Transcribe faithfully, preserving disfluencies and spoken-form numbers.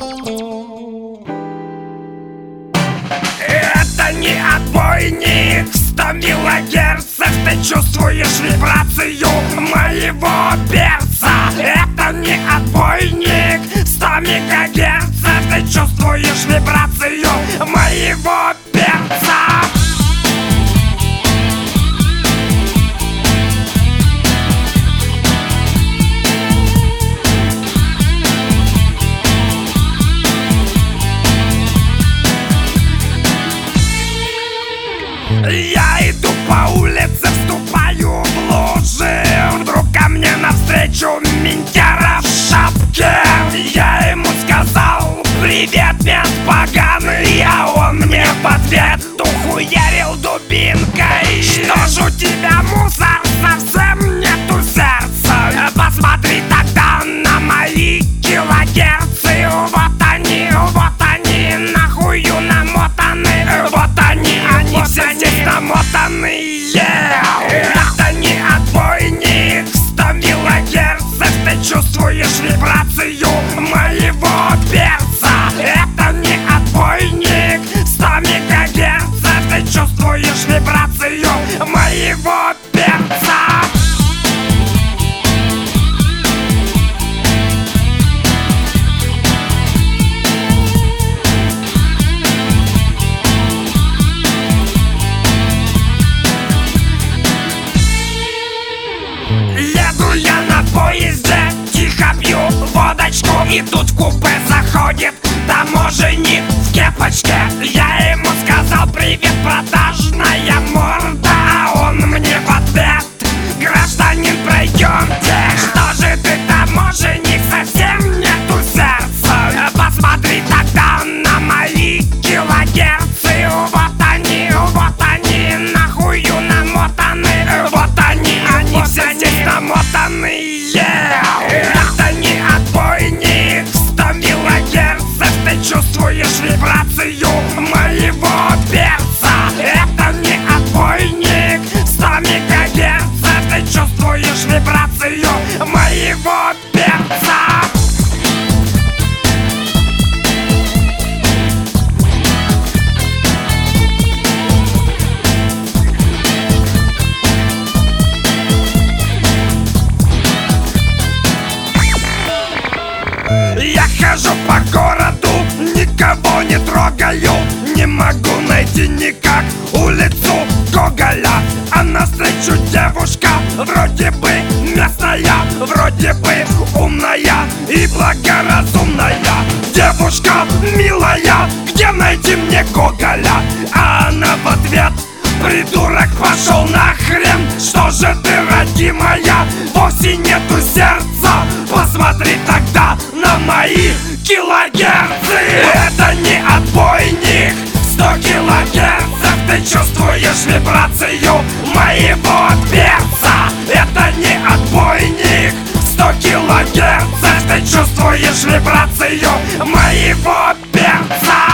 Это не отбойник, сто мегагерцев. Ты чувствуешь вибрацию моего перца. Это не отбойник, сто мегагерцев. Ты чувствуешь вибрацию моего перца. Я иду по улице, вступаю в лужи. Вдруг ко мне навстречу ментяра в шапке. Я ему сказал: привет, мент поганый. А он мне в ответ ухуярил дубинкой. Что ж у тебя, мусор, совсем нету сердца? Посмотри тогда на мои килогерцы. Вот они, вот они, нахую намотаны. Вот они, они все здесь намотанные. Это не отбойник, сто мегагерцев. Ты чувствуешь вибрацию моего перца. Это не отбойник, сто мегагерцев. Ты чувствуешь вибрацию моего перца. Еду я на поезде, тихо пью водочку. И тут в купе заходит таможенник в кепочке. Я ему сказал: привет, продажная морда. А он мне в ответ: гражданин, пройдемте. Что же ты, таможенник, совсем нету сердца? Посмотри тогда на мои килогерцы. Вот они, вот они, нахую намотаны. Вот они, они все здесь намотанные. Это не отбойник, сто мегагерцев. Ты чувствуешь вибрацию моего перца. Это не отбойник, сто мегагерцев. Ты чувствуешь вибрацию моего перца. Я хожу по городу, никого не трогаю. Не могу найти никак улицу Гоголя. А навстречу девушка, вроде бы местная, вроде бы умная и благоразумная. Девушка милая, где найти мне Гоголя? А она в ответ: придурок, пошел нахрен. Что же ты, родимая, вовсе нету сердца? Посмотри тогда на мои килогерцы. Это не отбойник, сто килогерцев. Ты чувствуешь вибрацию моего перца. Это не отбойник, сто килогерцев. Ты чувствуешь вибрацию моего перца.